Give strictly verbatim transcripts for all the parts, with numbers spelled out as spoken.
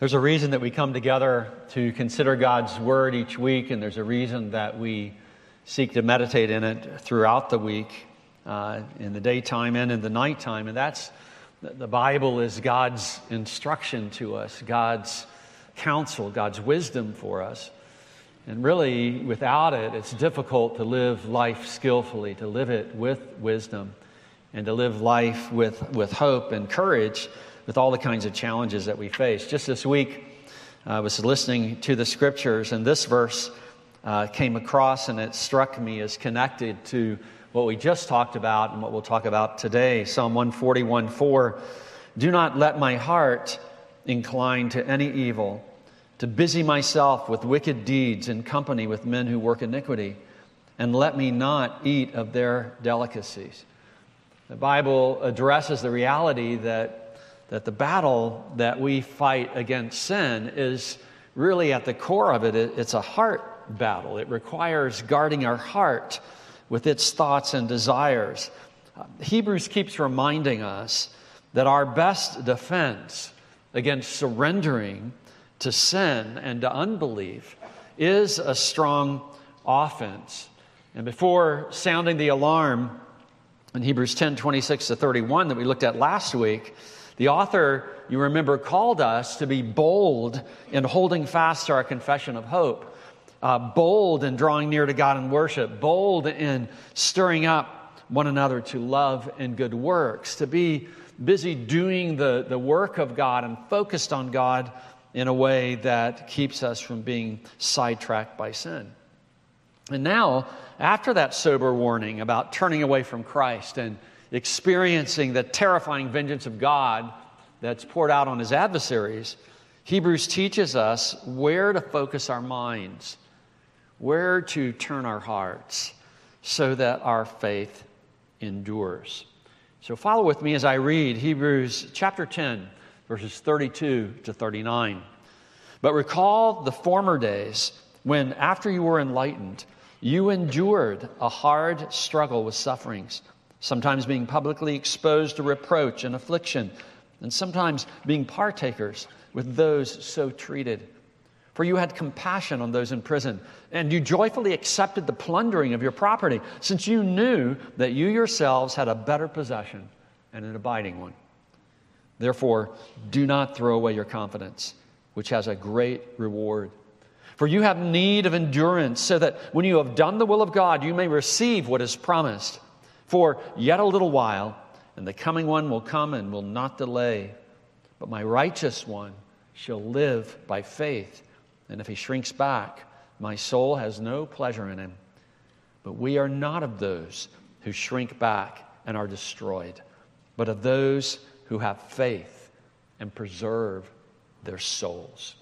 There's a reason that we come together to consider God's Word each week, and there's a reason that we seek to meditate in it throughout the week, uh, in the daytime and in the nighttime. And that's, the Bible is God's instruction to us, God's counsel, God's wisdom for us. And really, without it, it's difficult to live life skillfully, to live it with wisdom, and to live life with, with hope and courage with all the kinds of challenges that we face. Just this week, I was listening to the Scriptures, and this verse uh, came across, and it struck me as connected to what we just talked about and what we'll talk about today. Psalm one forty-one four, "Do not let my heart incline to any evil, to busy myself with wicked deeds in company with men who work iniquity, and let me not eat of their delicacies." The Bible addresses the reality that that the battle that we fight against sin is really at the core of it, it's a heart battle. It requires guarding our heart with its thoughts and desires. Uh, Hebrews keeps reminding us that our best defense against surrendering to sin and to unbelief is a strong offense. And before sounding the alarm in Hebrews ten twenty-six to thirty-one that we looked at last week, the author, you remember, called us to be bold in holding fast to our confession of hope, uh, bold in drawing near to God in worship, bold in stirring up one another to love and good works, to be busy doing the, the work of God and focused on God in a way that keeps us from being sidetracked by sin. And now, after that sober warning about turning away from Christ and experiencing the terrifying vengeance of God that's poured out on his adversaries, Hebrews teaches us where to focus our minds, where to turn our hearts, so that our faith endures. So follow with me as I read Hebrews chapter ten, verses thirty-two to thirty-nine. "But recall the former days when, after you were enlightened, you endured a hard struggle with sufferings, sometimes being publicly exposed to reproach and affliction, and sometimes being partakers with those so treated. For you had compassion on those in prison, and you joyfully accepted the plundering of your property, since you knew that you yourselves had a better possession and an abiding one. Therefore, do not throw away your confidence, which has a great reward. For you have need of endurance, so that when you have done the will of God, you may receive what is promised. For yet a little while, and the coming one will come and will not delay. But my righteous one shall live by faith. And if he shrinks back, my soul has no pleasure in him. But we are not of those who shrink back and are destroyed, but of those who have faith and preserve their souls."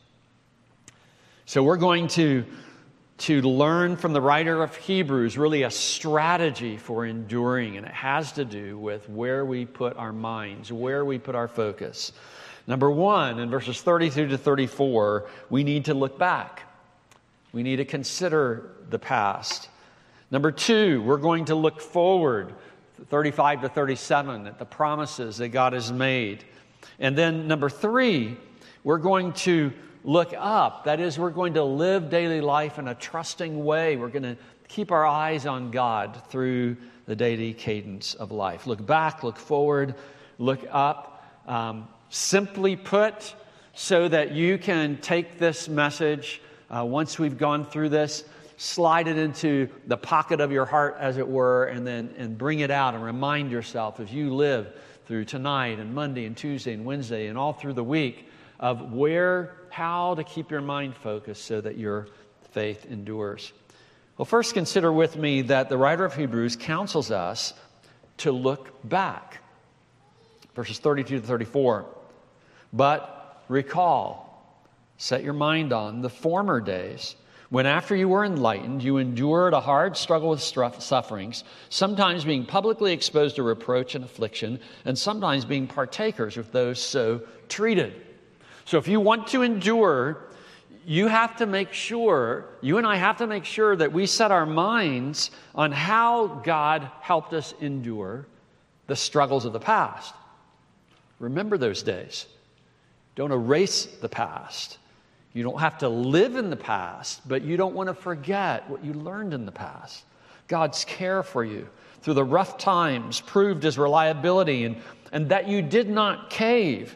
So we're going to to learn from the writer of Hebrews really a strategy for enduring, and it has to do with where we put our minds, where we put our focus. Number one, in verses thirty-two to thirty-four, we need to look back. We need to consider the past. Number two, we're going to look forward, thirty-five to thirty-seven, at the promises that God has made. And then number three, we're going to look up. That is, we're going to live daily life in a trusting way. We're going to keep our eyes on God through the daily cadence of life. Look back, look forward, look up. Um, simply put, so that you can take this message, uh, once we've gone through this, slide it into the pocket of your heart, as it were, and then and bring it out and remind yourself as you live through tonight and Monday and Tuesday and Wednesday and all through the week of where, how to keep your mind focused so that your faith endures. Well, first consider with me that the writer of Hebrews counsels us to look back. Verses thirty-two to thirty-four. "But recall," set your mind on, "the former days, when after you were enlightened, you endured a hard struggle with sufferings, sometimes being publicly exposed to reproach and affliction, and sometimes being partakers with those so treated." So if you want to endure, you have to make sure, you and I have to make sure that we set our minds on how God helped us endure the struggles of the past. Remember those days. Don't erase the past. You don't have to live in the past, but you don't want to forget what you learned in the past. God's care for you through the rough times proved His reliability, and, and that you did not cave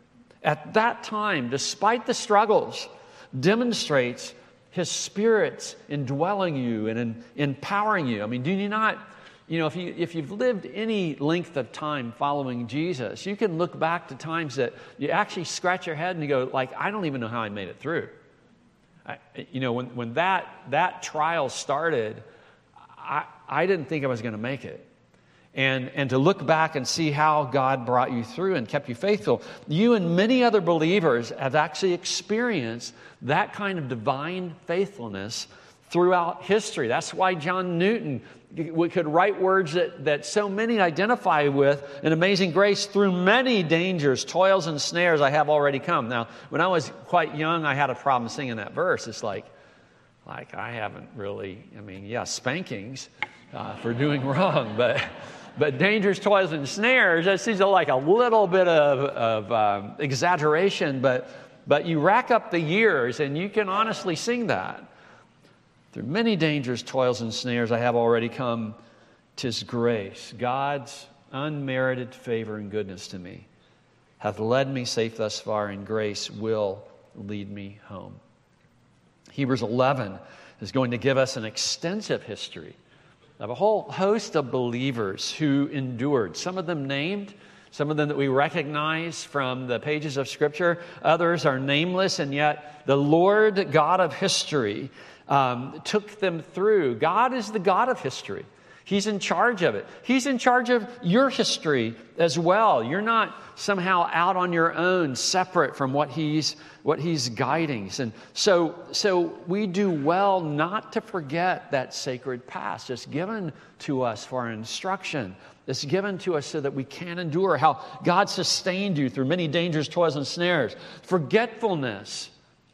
at that time, despite the struggles, demonstrates His Spirit's indwelling you and in, empowering you. I mean, do you not, you know, if, you, if you've lived any length of time following Jesus, you can look back to times that you actually scratch your head and you go, like, I don't even know how I made it through. I, you know, when, when that, that trial started, I, I didn't think I was going to make it. And, and to look back and see how God brought you through and kept you faithful. You and many other believers have actually experienced that kind of divine faithfulness throughout history. That's why John Newton could write words that, that so many identify with. An amazing grace through many dangers, toils, and snares I have already come. Now, when I was quite young, I had a problem singing that verse. It's like, like I haven't really, I mean, yeah, spankings uh, for doing wrong, but... But dangers, toils, and snares, that seems like a little bit of, of um, exaggeration, but, but you rack up the years and you can honestly sing that. Through many dangers, toils, and snares I have already come. 'Tis grace, God's unmerited favor and goodness to me, hath led me safe thus far, and grace will lead me home. Hebrews eleven is going to give us an extensive history of a whole host of believers who endured, some of them named, some of them that we recognize from the pages of Scripture. Others are nameless, and yet the Lord God of history um, took them through. God is the God of history. He's in charge of it. He's in charge of your history as well. You're not somehow out on your own, separate from what He's what He's guiding. And so, so we do well not to forget that sacred past. It's given to us for our instruction. It's given to us so that we can endure how God sustained you through many dangers, toils, and snares. Forgetfulness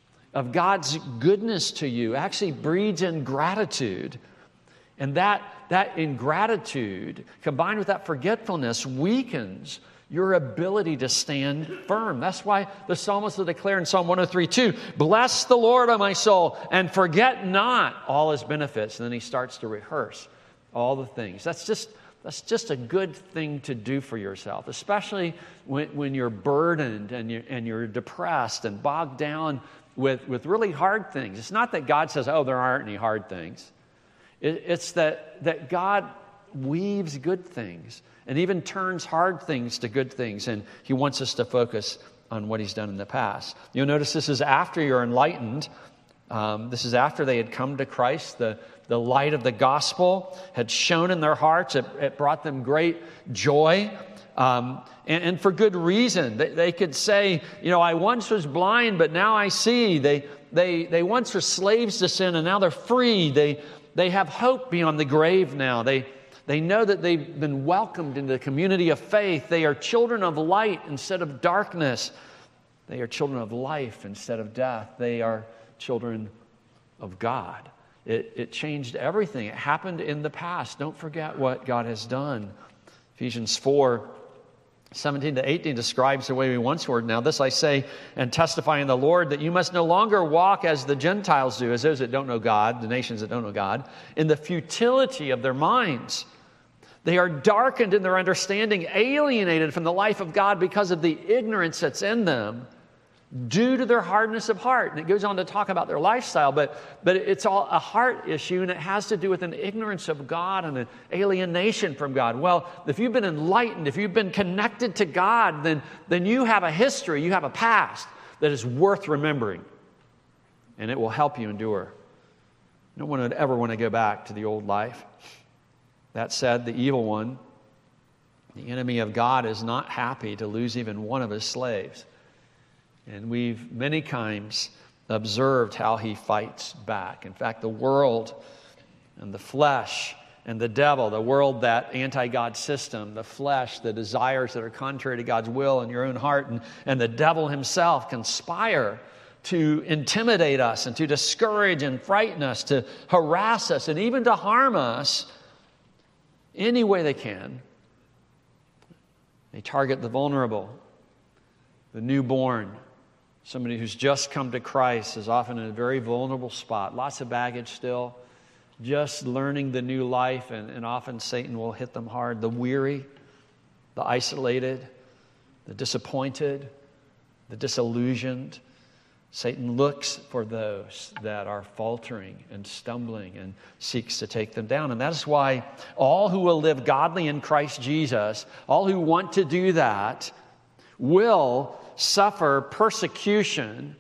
of God's goodness to you actually breeds ingratitude. And that, that ingratitude, combined with that forgetfulness, weakens your ability to stand firm. That's why the psalmist will declare in Psalm one oh three two, bless the Lord, O my soul, and forget not all His benefits. And then he starts to rehearse all the things. That's just, that's just a good thing to do for yourself, especially when, when you're burdened and you're, and you're depressed and bogged down with, with really hard things. It's not that God says, oh, there aren't any hard things. It, it's that, that God weaves good things and even turns hard things to good things. And He wants us to focus on what He's done in the past. You'll notice this is after you're enlightened. Um, this is after they had come to Christ. The, the light of the gospel had shone in their hearts. It, it brought them great joy. Um, and, and for good reason. They, they could say, you know, I once was blind, but now I see. They, they, they once were slaves to sin, and now they're free. They, they have hope beyond the grave now. They They know that they've been welcomed into the community of faith. They are children of light instead of darkness. They are children of life instead of death. They are children of God. It, it changed everything. It happened in the past. Don't forget what God has done. Ephesians four, seventeen to eighteen describes the way we once were. Now this I say and testify in the Lord, that you must no longer walk as the Gentiles do, as those that don't know God, the nations that don't know God, in the futility of their minds. They are darkened in their understanding, alienated from the life of God because of the ignorance that's in them due to their hardness of heart. And it goes on to talk about their lifestyle, but, but it's all a heart issue, and it has to do with an ignorance of God and an alienation from God. Well, if you've been enlightened, if you've been connected to God, then, then you have a history, you have a past that is worth remembering, and it will help you endure. No one would ever want to go back to the old life. That said, the evil one, the enemy of God, is not happy to lose even one of his slaves. And we've many times observed how he fights back. In fact, the world and the flesh and the devil, the world, that anti-God system, the flesh, the desires that are contrary to God's will in your own heart, and, and the devil himself conspire to intimidate us and to discourage and frighten us, to harass us, and even to harm us any way they can. They target the vulnerable, the newborn, Somebody who's just come to Christ is often in a very vulnerable spot. Lots of baggage still. Just learning the new life, and, and often Satan will hit them hard. The weary, the isolated, the disappointed, the disillusioned. Satan looks for those that are faltering and stumbling and seeks to take them down. And that is why all who will live godly in Christ Jesus, all who want to do that, will suffer persecution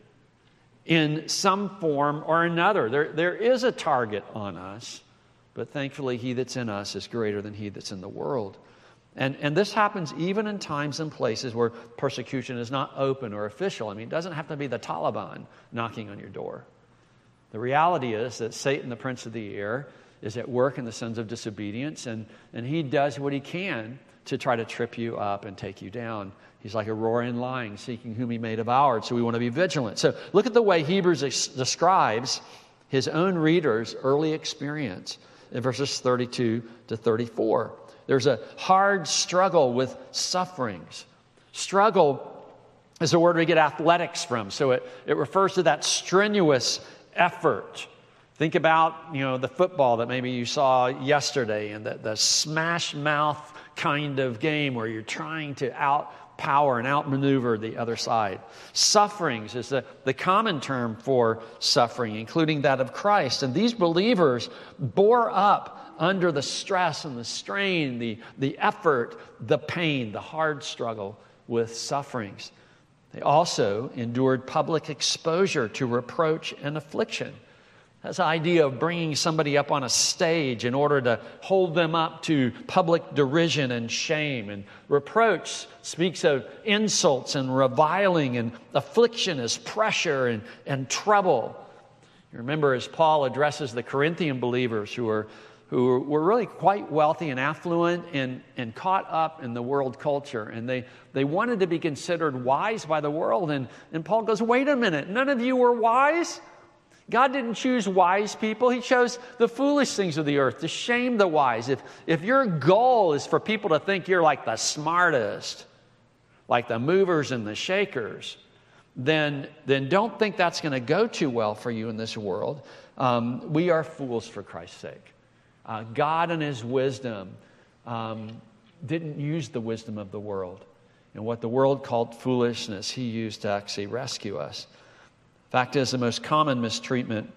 in some form or another. There, there is a target on us, but thankfully he that's in us is greater than he that's in the world. And, and this happens even in times and places where persecution is not open or official. I mean, it doesn't have to be the Taliban knocking on your door. The reality is that Satan, the prince of the air, is at work in the sons of disobedience, and, and he does what he can to try to trip you up and take you down. He's like a roaring lion seeking whom he may devour, so we want to be vigilant. So look at the way Hebrews ex- describes his own readers' early experience in verses thirty-two to thirty-four. There's a hard struggle with sufferings. Struggle is a word we get athletics from, so it, it refers to that strenuous effort. Think about, you know, the football that maybe you saw yesterday and the, the smash mouth kind of game where you're trying to outpower and outmaneuver the other side. Sufferings is the, the common term for suffering, including that of Christ. And these believers bore up under the stress and the strain, the, the effort, the pain, the hard struggle with sufferings. They also endured public exposure to reproach and affliction. That's the idea of bringing somebody up on a stage in order to hold them up to public derision and shame. And reproach speaks of insults and reviling, and affliction is pressure and, and trouble. You remember as Paul addresses the Corinthian believers who are who were really quite wealthy and affluent and, and caught up in the world culture. And they, they wanted to be considered wise by the world. And, and Paul goes, wait a minute, none of you were wise? God didn't choose wise people. He chose the foolish things of the earth to shame the wise. If, if your goal is for people to think you're like the smartest, like the movers and the shakers, then, then don't think that's going to go too well for you in this world. Um, we are fools for Christ's sake. Uh, God in his wisdom um, didn't use the wisdom of the world. And what the world called foolishness, he used to actually rescue us. Fact is, the most common mistreatment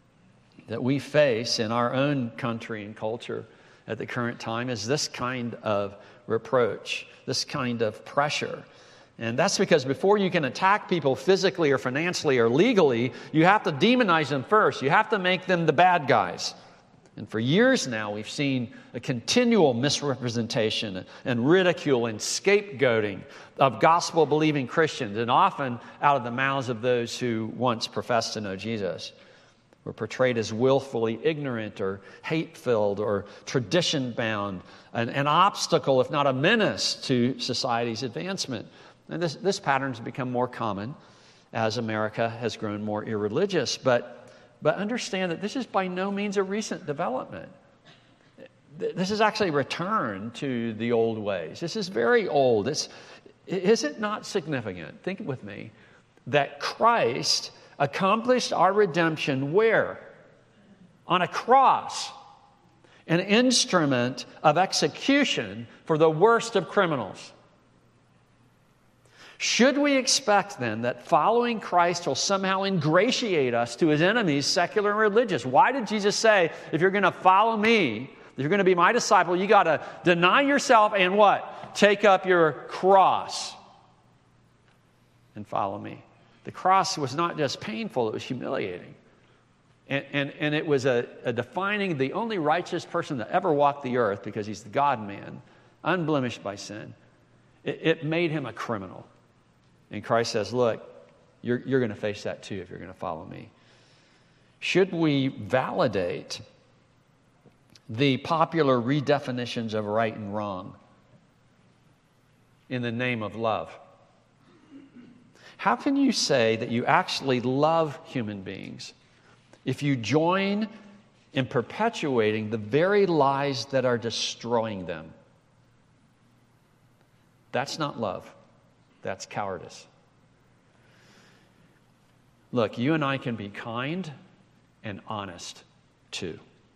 that we face in our own country and culture at the current time is this kind of reproach, this kind of pressure. And that's because before you can attack people physically or financially or legally, you have to demonize them first. You have to make them the bad guys. And for years now, we've seen a continual misrepresentation and ridicule and scapegoating of gospel-believing Christians, and often out of the mouths of those who once professed to know Jesus. We're portrayed as willfully ignorant or hate-filled or tradition-bound, an, an obstacle, if not a menace, to society's advancement. And this, this pattern has become more common as America has grown more irreligious. But But understand that this is by no means a recent development. This is actually a return to the old ways. This is very old. It's, is it not significant, think with me, that Christ accomplished our redemption where? On a cross, an instrument of execution for the worst of criminals. Should we expect then that following Christ will somehow ingratiate us to his enemies, secular and religious? Why did Jesus say, if you're going to follow me, if you're going to be my disciple, you got to deny yourself and what? Take up your cross and follow me. The cross was not just painful, it was humiliating. And, and, and it was a, a defining the only righteous person that ever walked the earth, because he's the God-man, unblemished by sin. It, it made him a criminal. And Christ says, look, you're, you're going to face that too if you're going to follow me. Should we validate the popular redefinitions of right and wrong in the name of love? How can you say that you actually love human beings if you join in perpetuating the very lies that are destroying them? That's not love. That's cowardice. Look, you and I can be kind and honest too.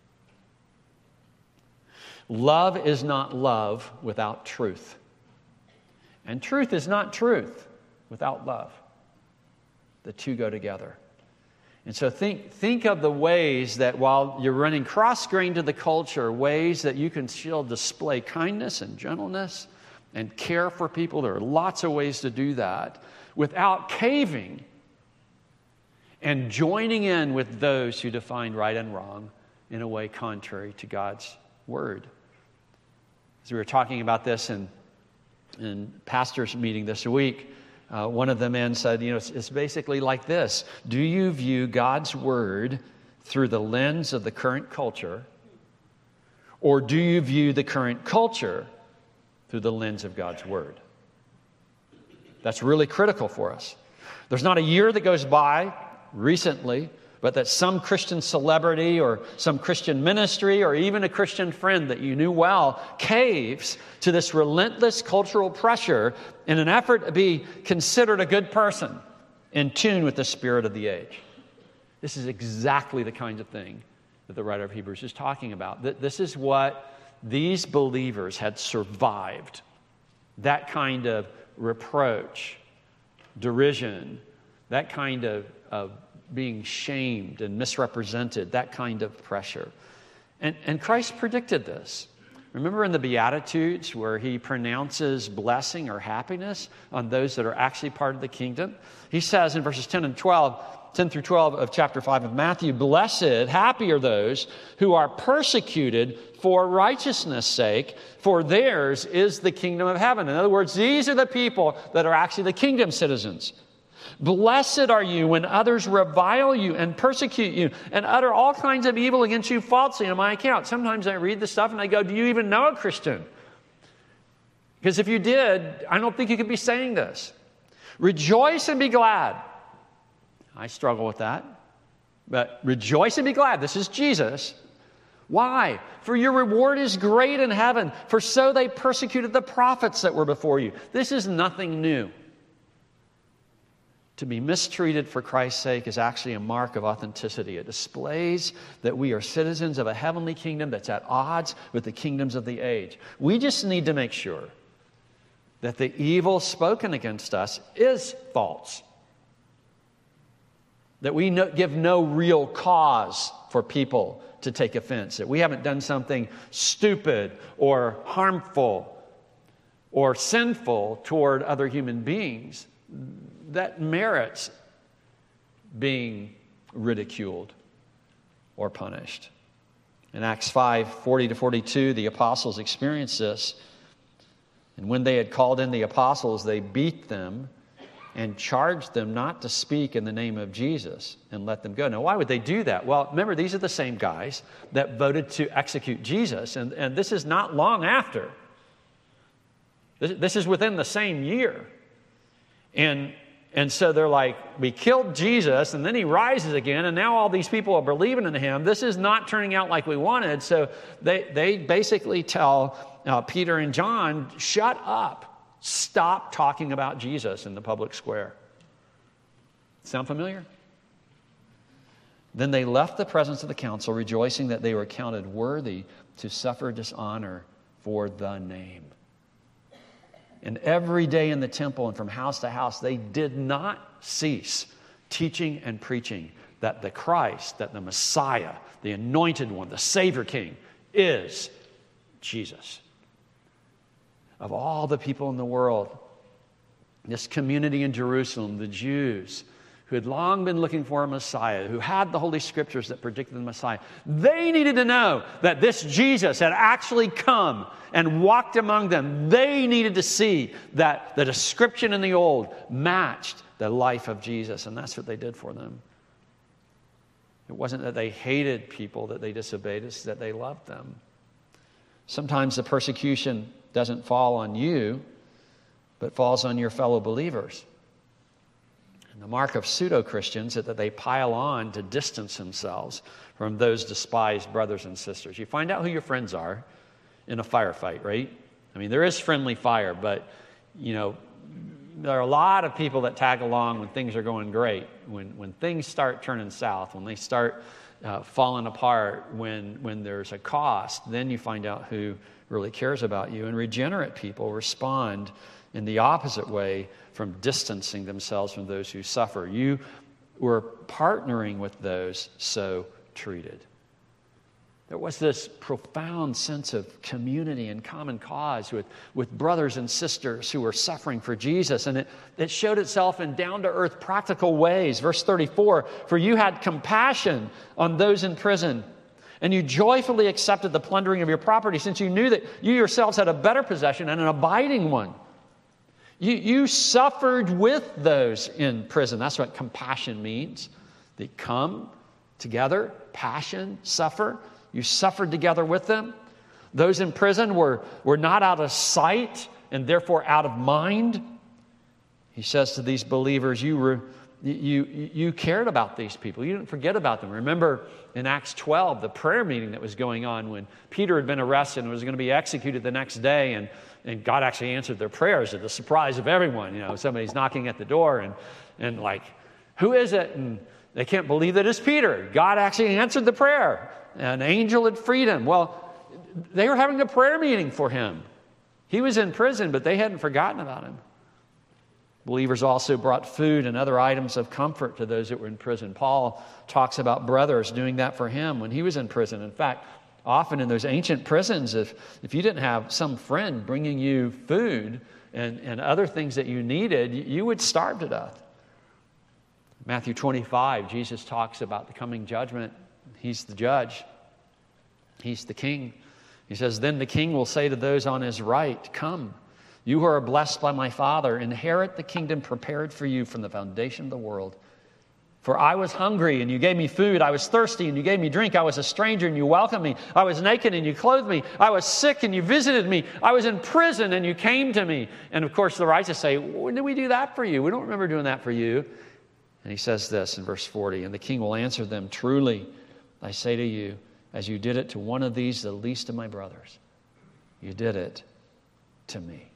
Love is not love without truth. And truth is not truth without love. The two go together. And so think, think of the ways that while you're running cross-grained to the culture, ways that you can still display kindness and gentleness and care for people. There are lots of ways to do that without caving and joining in with those who define right and wrong in a way contrary to God's word. As we were talking about this in, in pastor's meeting this week, uh, one of the men said, you know, it's, it's basically like this. Do you view God's word through the lens of the current culture, or do you view the current culture through the lens of God's word? That's really critical for us. There's not a year that goes by recently, but that some Christian celebrity or some Christian ministry or even a Christian friend that you knew well caves to this relentless cultural pressure in an effort to be considered a good person in tune with the spirit of the age. This is exactly the kind of thing that the writer of Hebrews is talking about. This is what these believers had survived. That kind of reproach, derision, that kind of, of being shamed and misrepresented, that kind of pressure. And, and Christ predicted this. Remember in the Beatitudes where he pronounces blessing or happiness on those that are actually part of the kingdom? He says in verses ten and twelve, ten through twelve of chapter five of Matthew, blessed, happy are those who are persecuted for righteousness' sake, for theirs is the kingdom of heaven. In other words, these are the people that are actually the kingdom citizens. Blessed are you when others revile you and persecute you and utter all kinds of evil against you falsely on my account. Sometimes I read this stuff and I go, do you even know a Christian? Because if you did, I don't think you could be saying this. Rejoice and be glad. I struggle with that. But rejoice and be glad. This is Jesus. Why? For your reward is great in heaven. For so they persecuted the prophets that were before you. This is nothing new. To be mistreated for Christ's sake is actually a mark of authenticity. It displays that we are citizens of a heavenly kingdom that's at odds with the kingdoms of the age. We just need to make sure that the evil spoken against us is false. That we no, give no real cause for people to take offense. That we haven't done something stupid or harmful or sinful toward other human beings that merits being ridiculed or punished. In Acts five, forty to forty-two, the apostles experienced this. And when they had called in the apostles, they beat them and charged them not to speak in the name of Jesus and let them go. Now, why would they do that? Well, remember, these are the same guys that voted to execute Jesus, and, and this is not long after. This, this is within the same year. And And so they're like, we killed Jesus, and then he rises again, and now all these people are believing in him. This is not turning out like we wanted. So they, they basically tell uh, Peter and John, shut up. Stop talking about Jesus in the public square. Sound familiar? Then they left the presence of the council, rejoicing that they were counted worthy to suffer dishonor for the name. And every day in the temple and from house to house, they did not cease teaching and preaching that the Christ, that the Messiah, the Anointed One, the Savior King, is Jesus. Of all the people in the world, this community in Jerusalem, the Jews, who had long been looking for a Messiah, who had the Holy Scriptures that predicted the Messiah, they needed to know that this Jesus had actually come and walked among them. They needed to see that the description in the Old matched the life of Jesus, and that's what they did for them. It wasn't that they hated people that they disobeyed, it's that they loved them. Sometimes the persecution doesn't fall on you, but falls on your fellow believers. And the mark of pseudo-Christians is that they pile on to distance themselves from those despised brothers and sisters. You find out who your friends are in a firefight, right? I mean, there is friendly fire, but, you know, there are a lot of people that tag along when things are going great, when, when things start turning south, when they start uh, falling apart, when, when there's a cost, then you find out who really cares about you. And regenerate people respond in the opposite way, from distancing themselves from those who suffer. You were partnering with those so treated. There was this profound sense of community and common cause with, with brothers and sisters who were suffering for Jesus. And it, it showed itself in down-to-earth practical ways. Verse thirty-four, for you had compassion on those in prison, and you joyfully accepted the plundering of your property, since you knew that you yourselves had a better possession and an abiding one. You, you suffered with those in prison. That's what compassion means. They come together, passion, suffer. You suffered together with them. Those in prison were, were not out of sight and therefore out of mind. He says to these believers, you, were, you, you cared about these people. You didn't forget about them. Remember in Acts twelve, the prayer meeting that was going on when Peter had been arrested and was going to be executed the next day, and, and God actually answered their prayers to the surprise of everyone. You know, somebody's knocking at the door and, and like, who is it? And they can't believe that it's Peter. God actually answered the prayer. An angel had freed him. Well, they were having a prayer meeting for him. He was in prison, but they hadn't forgotten about him. Believers also brought food and other items of comfort to those that were in prison. Paul talks about brothers doing that for him when he was in prison. In fact, often in those ancient prisons, if, if you didn't have some friend bringing you food and, and other things that you needed, you would starve to death. Matthew twenty-five, Jesus talks about the coming judgment. He's the judge. He's the king. He says, then the king will say to those on his right, come, you who are blessed by my Father, inherit the kingdom prepared for you from the foundation of the world. For I was hungry, and you gave me food. I was thirsty, and you gave me drink. I was a stranger, and you welcomed me. I was naked, and you clothed me. I was sick, and you visited me. I was in prison, and you came to me. And of course, the righteous say, when did we do that for you? We don't remember doing that for you. And he says this in verse forty, and the king will answer them, truly, I say to you, as you did it to one of these, the least of my brothers, you did it to me.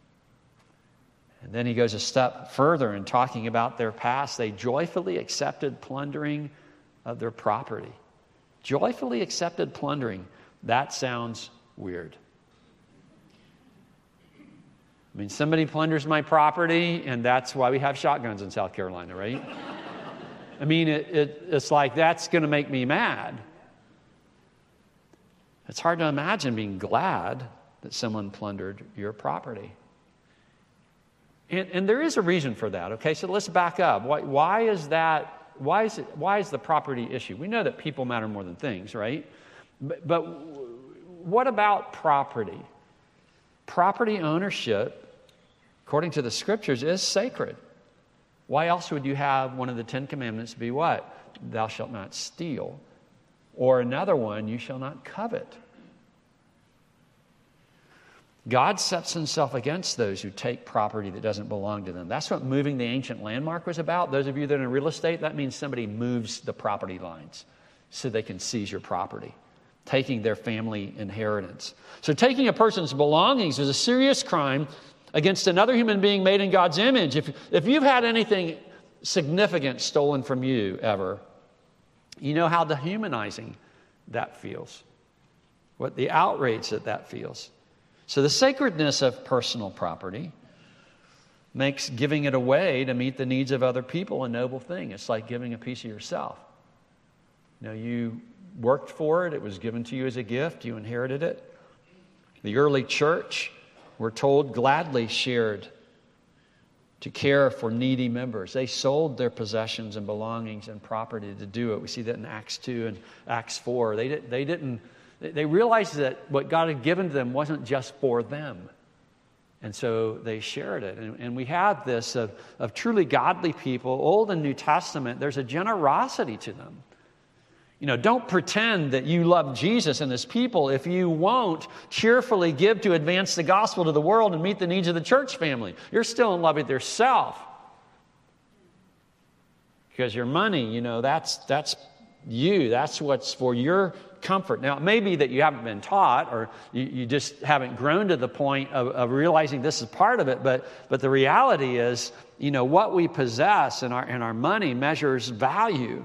And then he goes a step further in talking about their past. They joyfully accepted plundering of their property. Joyfully accepted plundering. That sounds weird. I mean, somebody plunders my property, and that's why we have shotguns in South Carolina, right? I mean, it, it, it's like that's going to make me mad. It's hard to imagine being glad that someone plundered your property. And, and there is a reason for that, okay? So let's back up. Why, why is that, why is it, why is the property issue? We know that people matter more than things, right? But, but what about property? Property ownership, according to the scriptures, is sacred. Why else would you have one of the Ten Commandments be what? Thou shalt not steal. Or another one, you shall not covet. God sets himself against those who take property that doesn't belong to them. That's what moving the ancient landmark was about. Those of you that are in real estate, that means somebody moves the property lines so they can seize your property, taking their family inheritance. So taking a person's belongings is a serious crime against another human being made in God's image. If, if you've had anything significant stolen from you ever, you know how dehumanizing that feels, what the outrage that that feels. So the sacredness of personal property makes giving it away to meet the needs of other people a noble thing. It's like giving a piece of yourself. You know, you worked for it. It was given to you as a gift. You inherited it. The early church, we're told, gladly shared to care for needy members. They sold their possessions and belongings and property to do it. We see that in Acts two and Acts four. They, did, they didn't, they realized that what God had given to them wasn't just for them. And so they shared it. And, and we have this of, of truly godly people, Old and New Testament, there's a generosity to them. You know, don't pretend that you love Jesus and his people if you won't cheerfully give to advance the gospel to the world and meet the needs of the church family. You're still in love with yourself. Because your money, you know, that's that's you. That's what's for your comfort. Now, it may be that you haven't been taught, or you, you just haven't grown to the point of, of realizing this is part of it, but but the reality is, you know, what we possess and our, and our money measures value.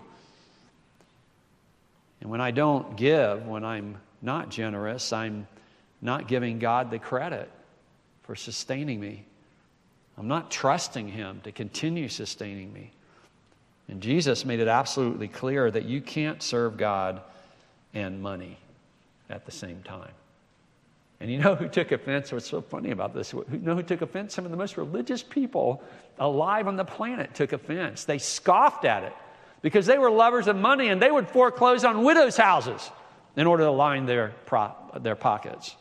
And when I don't give, when I'm not generous, I'm not giving God the credit for sustaining me. I'm not trusting Him to continue sustaining me. And Jesus made it absolutely clear that you can't serve God and money at the same time. And you know who took offense? What's so funny about this? You know who took offense? Some of the most religious people alive on the planet took offense. They scoffed at it because they were lovers of money, and they would foreclose on widows' houses in order to line their, prop, their pockets.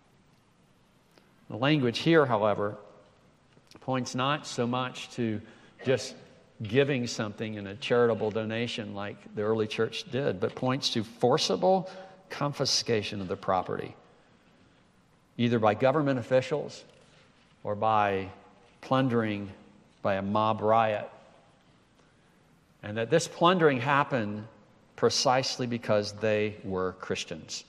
The language here, however, points not so much to just giving something in a charitable donation like the early church did, but points to forcible confiscation of the property, either by government officials or by plundering by a mob riot. And that this plundering happened precisely because they were Christians.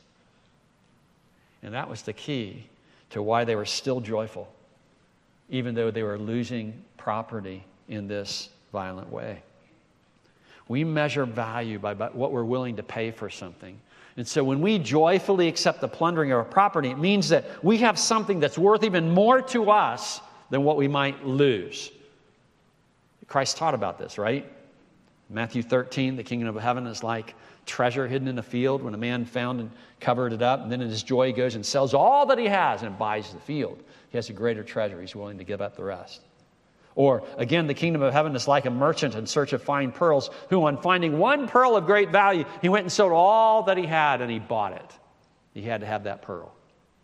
And that was the key to why they were still joyful, even though they were losing property in this violent way. We measure value by, by what we're willing to pay for something. And so when we joyfully accept the plundering of our property, it means that we have something that's worth even more to us than what we might lose. Christ taught about this, right? Matthew thirteen, the kingdom of heaven is like treasure hidden in a field when a man found and covered it up, and then in his joy he goes and sells all that he has and buys the field. He has a greater treasure. He's willing to give up the rest. Or, again, the kingdom of heaven is like a merchant in search of fine pearls, who, on finding one pearl of great value, he went and sold all that he had and he bought it. He had to have that pearl.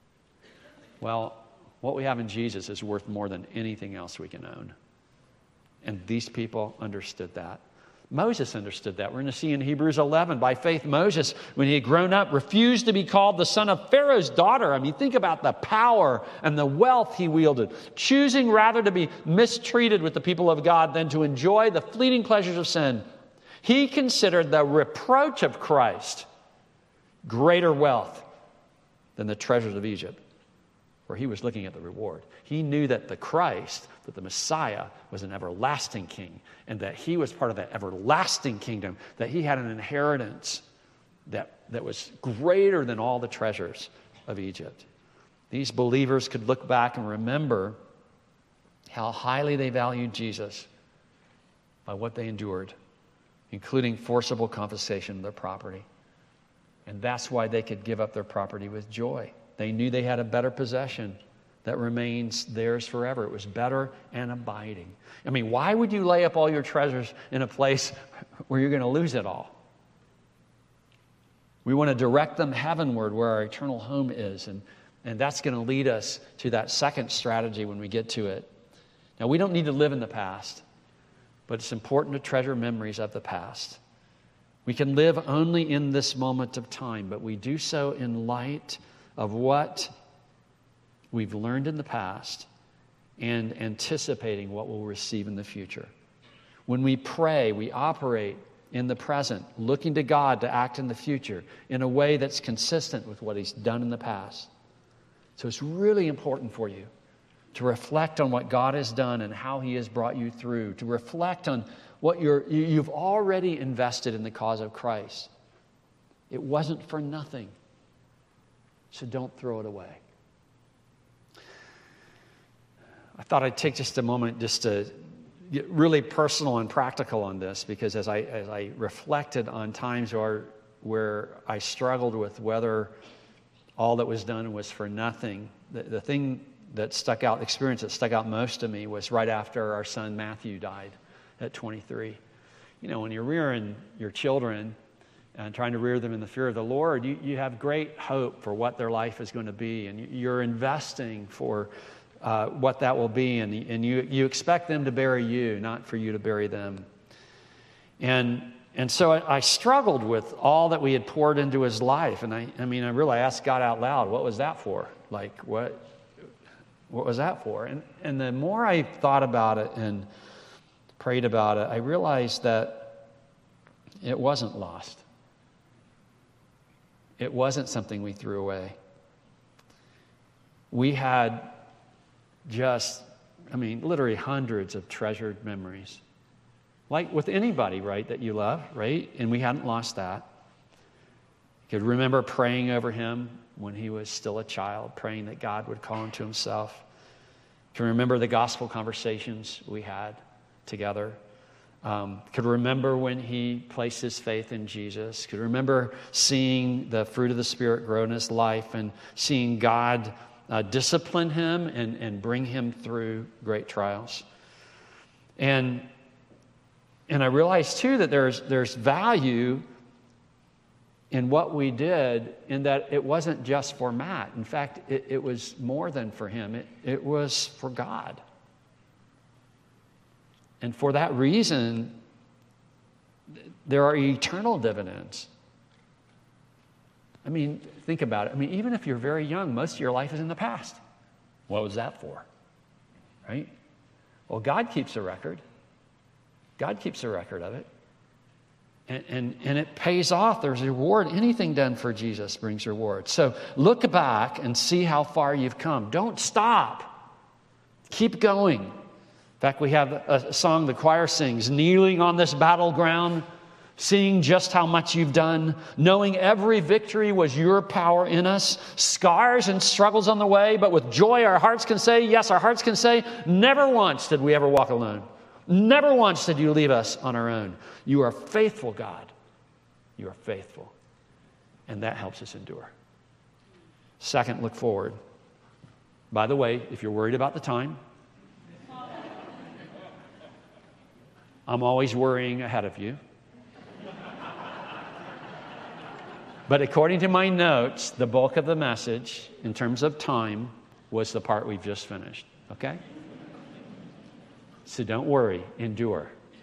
Well, what we have in Jesus is worth more than anything else we can own. And these people understood that. Moses understood that. We're going to see in Hebrews eleven, by faith Moses, when he had grown up, refused to be called the son of Pharaoh's daughter. I mean, think about the power and the wealth he wielded, choosing rather to be mistreated with the people of God than to enjoy the fleeting pleasures of sin. He considered the reproach of Christ greater wealth than the treasures of Egypt, where he was looking at the reward. He knew that the Christ, that the Messiah, was an everlasting king, and that he was part of that everlasting kingdom, that he had an inheritance that, that was greater than all the treasures of Egypt. These believers could look back and remember how highly they valued Jesus by what they endured, including forcible confiscation of their property. And that's why they could give up their property with joy. They knew they had a better possession that remains theirs forever. It was better and abiding. I mean, why would you lay up all your treasures in a place where you're going to lose it all? We want to direct them heavenward where our eternal home is. And, and that's going to lead us to that second strategy when we get to it. Now, we don't need to live in the past, but it's important to treasure memories of the past. We can live only in this moment of time, but we do so in light of what we've learned in the past and anticipating what we'll receive in the future. When we pray, we operate in the present, looking to God to act in the future in a way that's consistent with what He's done in the past. So it's really important for you to reflect on what God has done and how He has brought you through, to reflect on what you're, you've already invested in the cause of Christ. It wasn't for nothing. So don't throw it away. I thought I'd take just a moment just to get really personal and practical on this, because as I as I reflected on times where, where I struggled with whether all that was done was for nothing, the, the thing that stuck out, the experience that stuck out most to me was right after our son Matthew died at twenty-three. You know, when you're rearing your children and trying to rear them in the fear of the Lord, you, you have great hope for what their life is going to be, and you're investing for Uh, what that will be, and, and you, you expect them to bury you, not for you to bury them. And and so I, I struggled with all that we had poured into his life, and I, I mean, I really asked God out loud, what was that for? Like, what what was that for? And, and the more I thought about it and prayed about it, I realized that it wasn't lost. It wasn't something we threw away. We had just, I mean, literally hundreds of treasured memories. Like with anybody, right, that you love, right? And we hadn't lost that. You could remember praying over him when he was still a child, praying that God would call him to himself. You can remember the gospel conversations we had together. Um, could remember when he placed his faith in Jesus. Could remember seeing the fruit of the Spirit grow in his life and seeing God uh, discipline him and, and bring him through great trials. And and I realized too that there's there's value in what we did, in that it wasn't just for Matt. In fact, it, it was more than for him. It, it was for God. And for that reason, there are eternal dividends. I mean, think about it. I mean, even if you're very young, most of your life is in the past. What was that for? Right? Well, God keeps a record. God keeps a record of it. And, and, and it pays off. There's a reward. Anything done for Jesus brings reward. So look back and see how far you've come. Don't stop. Keep going. In fact, we have a song the choir sings, kneeling on this battleground, seeing just how much you've done, knowing every victory was your power in us, scars and struggles on the way, but with joy our hearts can say, yes, our hearts can say, never once did we ever walk alone. Never once did you leave us on our own. You are faithful, God. You are faithful. And that helps us endure. Second, look forward. By the way, if you're worried about the time, I'm always worrying ahead of you. But according to my notes, the bulk of the message, in terms of time, was the part we've just finished. Okay? So don't worry, endure.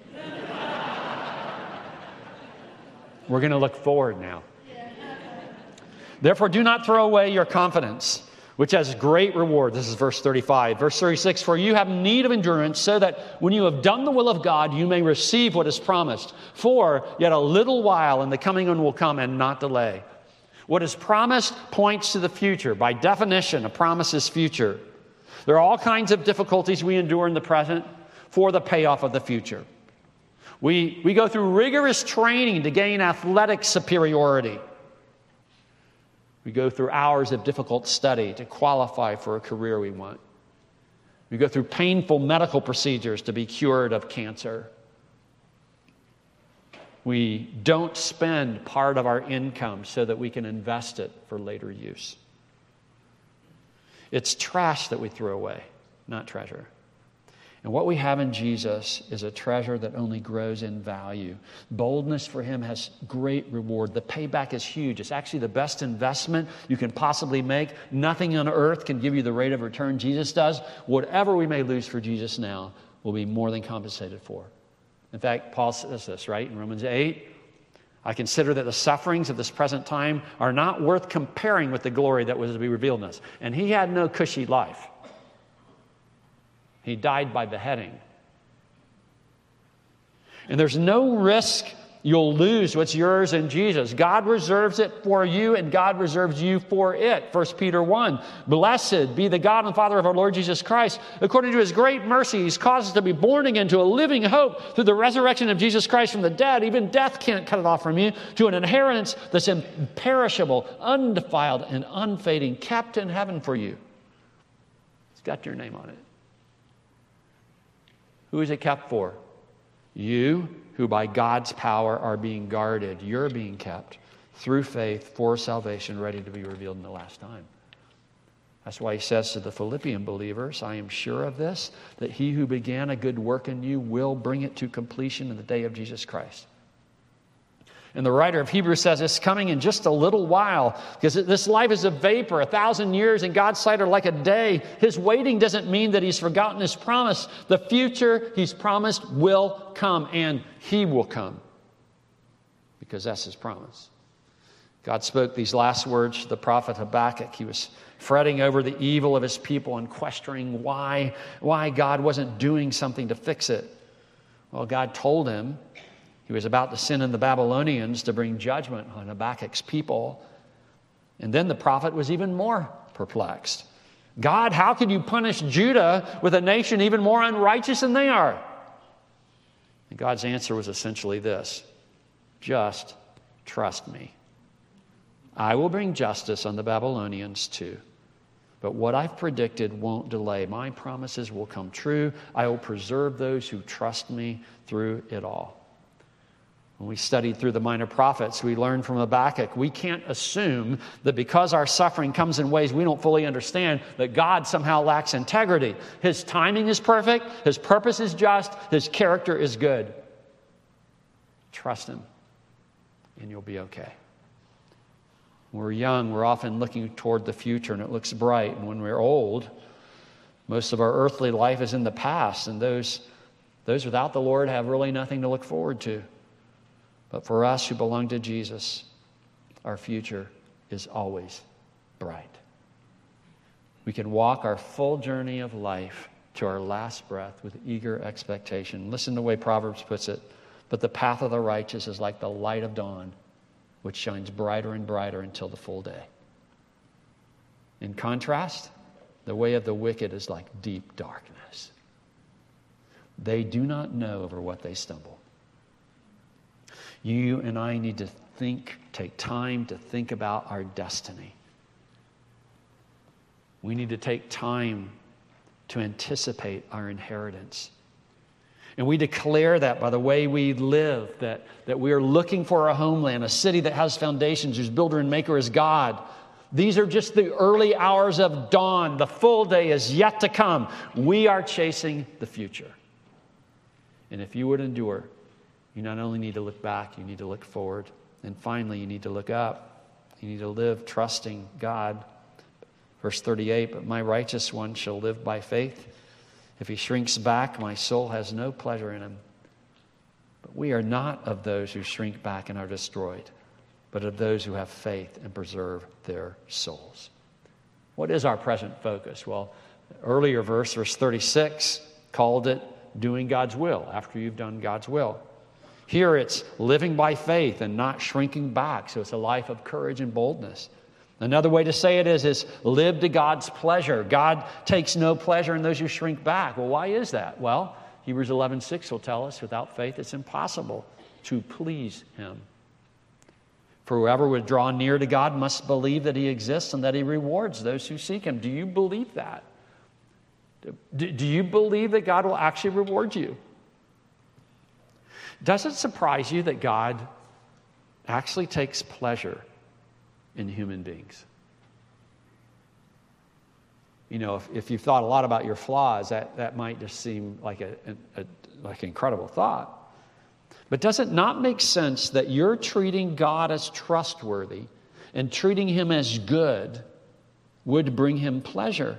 We're going to look forward now. Therefore, do not throw away your confidence, which has great reward. This is verse thirty-five. Verse thirty-six, for you have need of endurance, so that when you have done the will of God, you may receive what is promised. For yet a little while, and the coming one will come and not delay. What is promised points to the future. By definition, a promise is future. There are all kinds of difficulties we endure in the present for the payoff of the future. We, we go through rigorous training to gain athletic superiority. We go through hours of difficult study to qualify for a career we want. We go through painful medical procedures to be cured of cancer. We don't spend part of our income so that we can invest it for later use. It's trash that we throw away, not treasure. And what we have in Jesus is a treasure that only grows in value. Boldness for him has great reward. The payback is huge. It's actually the best investment you can possibly make. Nothing on earth can give you the rate of return Jesus does. Whatever we may lose for Jesus now will be more than compensated for. In fact, Paul says this, right, in Romans eight. I consider that the sufferings of this present time are not worth comparing with the glory that was to be revealed in us. And he had no cushy life. He died by beheading. And there's no risk you'll lose what's yours in Jesus. God reserves it for you, and God reserves you for it. First Peter one, blessed be the God and Father of our Lord Jesus Christ. According to his great mercy, he's caused us to be born again to a living hope through the resurrection of Jesus Christ from the dead. Even death can't cut it off from you. To an inheritance that's imperishable, undefiled, and unfading, kept in heaven for you. It's got your name on it. Who is it kept for? You, who by God's power are being guarded. You're being kept through faith for salvation, ready to be revealed in the last time. That's why he says to the Philippian believers, I am sure of this, that he who began a good work in you will bring it to completion in the day of Jesus Christ. And the writer of Hebrews says it's coming in just a little while, because this life is a vapor. A thousand years in God's sight are like a day. His waiting doesn't mean that he's forgotten his promise. The future he's promised will come, and he will come, because that's his promise. God spoke these last words to the prophet Habakkuk. He was fretting over the evil of his people and questioning why, why God wasn't doing something to fix it. Well, God told him he was about to send in the Babylonians to bring judgment on Habakkuk's people. And then the prophet was even more perplexed. God, how could you punish Judah with a nation even more unrighteous than they are? And God's answer was essentially this: just trust me. I will bring justice on the Babylonians too. But what I've predicted won't delay. My promises will come true. I will preserve those who trust me through it all. When we studied through the minor prophets, we learned from Habakkuk, we can't assume that because our suffering comes in ways we don't fully understand, that God somehow lacks integrity. His timing is perfect. His purpose is just. His character is good. Trust Him, and you'll be okay. When we're young, we're often looking toward the future, and it looks bright. And when we're old, most of our earthly life is in the past, and those, those without the Lord have really nothing to look forward to. But for us who belong to Jesus, our future is always bright. We can walk our full journey of life to our last breath with eager expectation. Listen to the way Proverbs puts it. But the path of the righteous is like the light of dawn, which shines brighter and brighter until the full day. In contrast, the way of the wicked is like deep darkness. They do not know over what they stumble. You and I need to think, take time to think about our destiny. We need to take time to anticipate our inheritance. And we declare that by the way we live, that, that we are looking for a homeland, a city that has foundations, whose builder and maker is God. These are just the early hours of dawn. The full day is yet to come. We are chasing the future. And if you would endure, you not only need to look back, you need to look forward. And finally, you need to look up. You need to live trusting God. Verse thirty-eight, but my righteous one shall live by faith. If he shrinks back, my soul has no pleasure in him. But we are not of those who shrink back and are destroyed, but of those who have faith and preserve their souls. What is our present focus? Well, earlier verse, verse thirty-six, called it doing God's will, after you've done God's will. Here it's living by faith and not shrinking back. So it's a life of courage and boldness. Another way to say it is, is live to God's pleasure. God takes no pleasure in those who shrink back. Well, why is that? Well, Hebrews eleven six will tell us, without faith it's impossible to please Him. For whoever would draw near to God must believe that He exists and that He rewards those who seek Him. Do you believe that? Do, do you believe that God will actually reward you? Does it surprise you that God actually takes pleasure in human beings? You know, if, if you've thought a lot about your flaws, that, that might just seem like a, a, a like an incredible thought. But does it not make sense that you're treating God as trustworthy and treating Him as good would bring Him pleasure?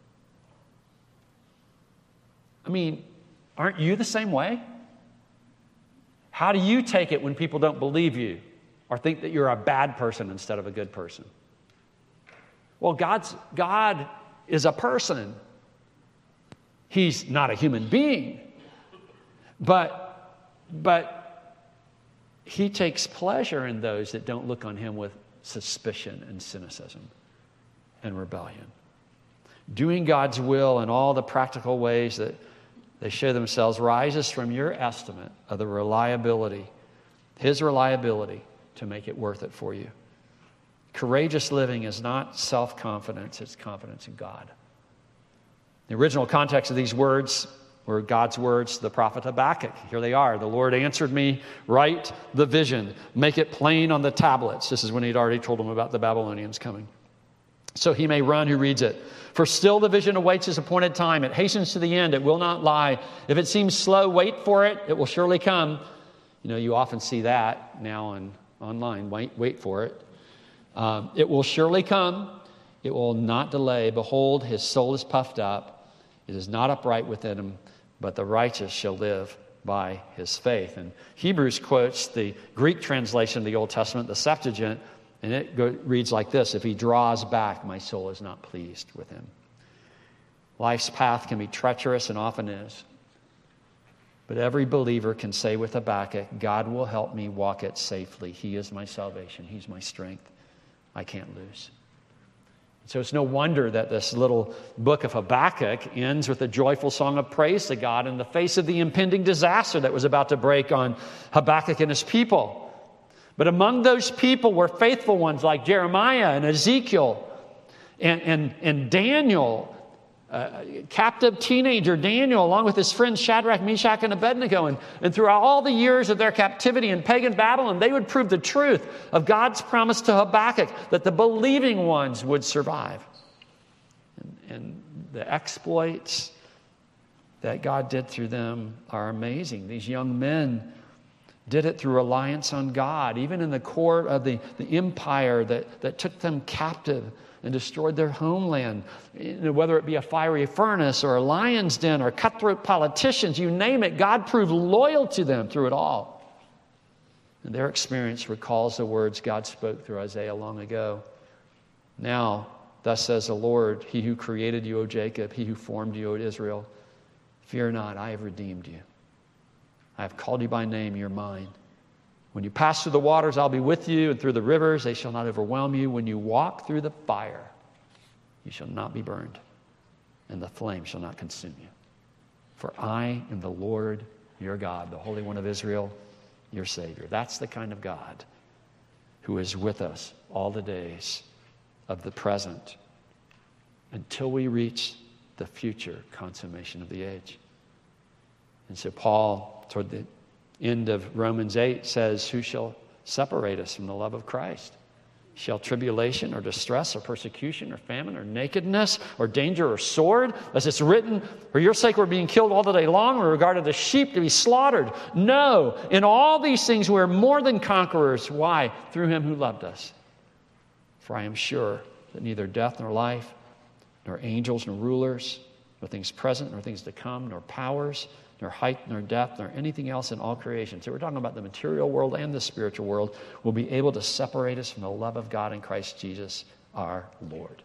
I mean, aren't you the same way? How do you take it when people don't believe you or think that you're a bad person instead of a good person? Well, God's, God is a person. He's not a human being. But, but He takes pleasure in those that don't look on Him with suspicion and cynicism and rebellion. Doing God's will in all the practical ways that they show themselves rises from your estimate of the reliability, His reliability, to make it worth it for you. Courageous living is not self-confidence, it's confidence in God. The original context of these words were God's words to the prophet Habakkuk. Here they are. The Lord answered me, write the vision, make it plain on the tablets. This is when He'd already told him about the Babylonians coming, so he may run who reads it. For still the vision awaits His appointed time. It hastens to the end. It will not lie. If it seems slow, wait for it. It will surely come. You know, you often see that now on online. Wait, wait for it. Um, it will surely come. It will not delay. Behold, his soul is puffed up. It is not upright within him, but the righteous shall live by his faith. And Hebrews quotes the Greek translation of the Old Testament, the Septuagint, and it go, reads like this: if he draws back, my soul is not pleased with him. Life's path can be treacherous and often is. But every believer can say with Habakkuk, God will help me walk it safely. He is my salvation. He's my strength. I can't lose. So it's no wonder that this little book of Habakkuk ends with a joyful song of praise to God in the face of the impending disaster that was about to break on Habakkuk and his people. But among those people were faithful ones like Jeremiah and Ezekiel and, and, and Daniel, uh, captive teenager Daniel, along with his friends Shadrach, Meshach, and Abednego. And, and throughout all the years of their captivity in pagan Babylon, they would prove the truth of God's promise to Habakkuk that the believing ones would survive. And, and the exploits that God did through them are amazing. These young men did it through reliance on God, even in the court of the, the empire that, that took them captive and destroyed their homeland. You know, whether it be a fiery furnace or a lion's den or cutthroat politicians, you name it, God proved loyal to them through it all. And their experience recalls the words God spoke through Isaiah long ago. Now, thus says the Lord, He who created you, O Jacob, He who formed you, O Israel, fear not, I have redeemed you. I have called you by name, you're mine. When you pass through the waters, I'll be with you, and through the rivers, they shall not overwhelm you. When you walk through the fire, you shall not be burned, and the flame shall not consume you. For I am the Lord your God, the Holy One of Israel, your Savior. That's the kind of God who is with us all the days of the present until we reach the future consummation of the age. And so Paul, toward the end of Romans eight, says, who shall separate us from the love of Christ? Shall tribulation or distress or persecution or famine or nakedness or danger or sword? As it's written, for your sake we're being killed all the day long. We're regarded as sheep to be slaughtered. No, in all these things we're more than conquerors. Why? Through him who loved us. For I am sure that neither death nor life, nor angels nor rulers, nor things present nor things to come, nor powers, nor height, nor depth, nor anything else in all creation. So we're talking about the material world and the spiritual world will be able to separate us from the love of God in Christ Jesus, our Lord.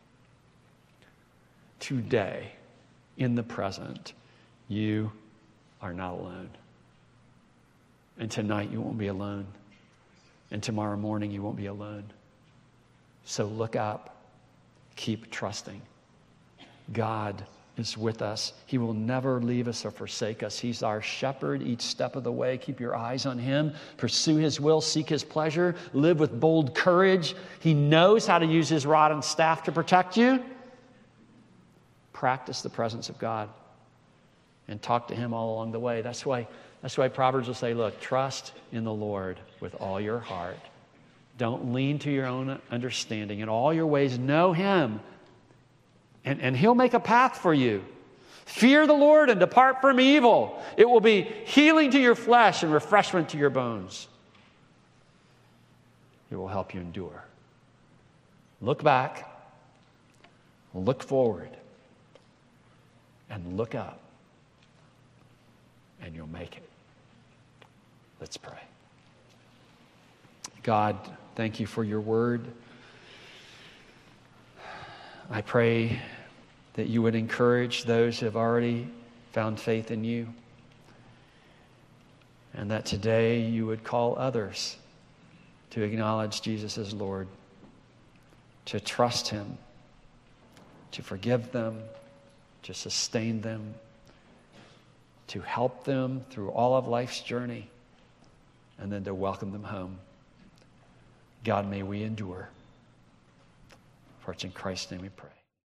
Today, in the present, you are not alone. And tonight you won't be alone. And tomorrow morning you won't be alone. So look up. Keep trusting. God is with us. He will never leave us or forsake us. He's our shepherd each step of the way. Keep your eyes on him. Pursue his will. Seek his pleasure. Live with bold courage. He knows how to use his rod and staff to protect you. Practice the presence of God and talk to him all along the way. That's why, that's why Proverbs will say, look, trust in the Lord with all your heart. Don't lean to your own understanding. In all your ways, know him. And, and he'll make a path for you. Fear the Lord and depart from evil. It will be healing to your flesh and refreshment to your bones. It will help you endure. Look back, look forward, and look up, and you'll make it. Let's pray. God, thank you for your word. I pray that you would encourage those who have already found faith in you, and that today you would call others to acknowledge Jesus as Lord, to trust him, to forgive them, to sustain them, to help them through all of life's journey, and then to welcome them home. God, may we endure. For it's in Christ's name we pray.